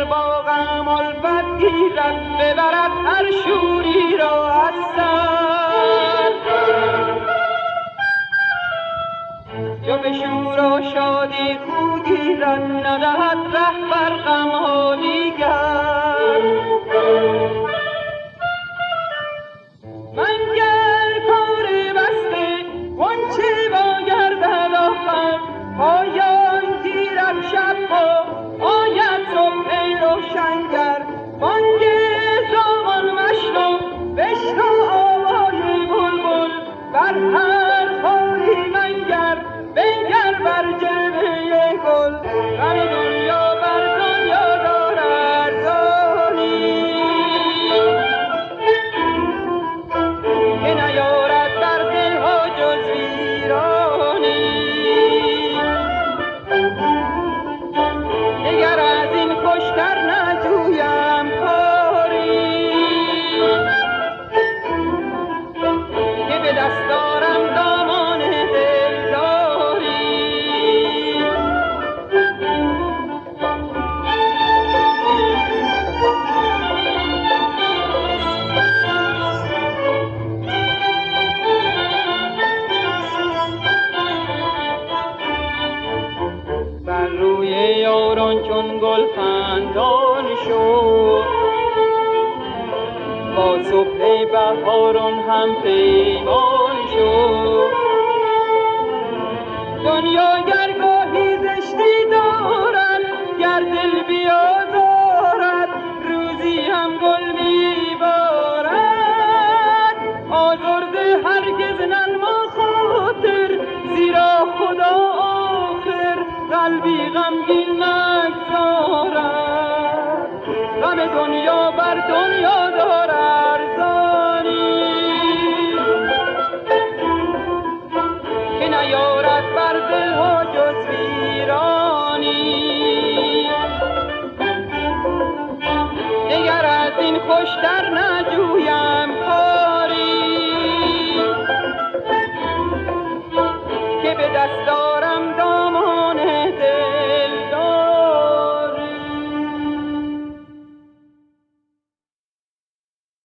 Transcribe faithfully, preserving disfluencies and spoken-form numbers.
با غم الفت گیرد ببرد هر شوری را از سر جو به شور و شادی خو گیرد ندهد ره بر غم ها دیگر منگر کار بسته وانچه با گردد آخر پایان گیرد شب ها آید صبح روشنگر بانگ زاغان مشنو بشنو آوای بلبل بر هر خاری منگر بنگر بر جلوه گل غم دنیا بر دنیا دار ارزانی که نیارد در دلها جز ویرانی دگر از این خوشتر نجویم کاری که به دست دارم دامان دلداری بر روی یاران چون گل خندان شو با صبح بهاران هم پیمان شو دنیا گرگاهی زشتی دارد گر دل بیازارد روزی هم گل میبارد آزرده هرگز ننما خاطر زیرا خدا آخر قلبی غمگین نگذارد غم دنیا بر دنیا دار ارزانی که نیارد بر دلها جز ویرانی دگر از این خوشتر نه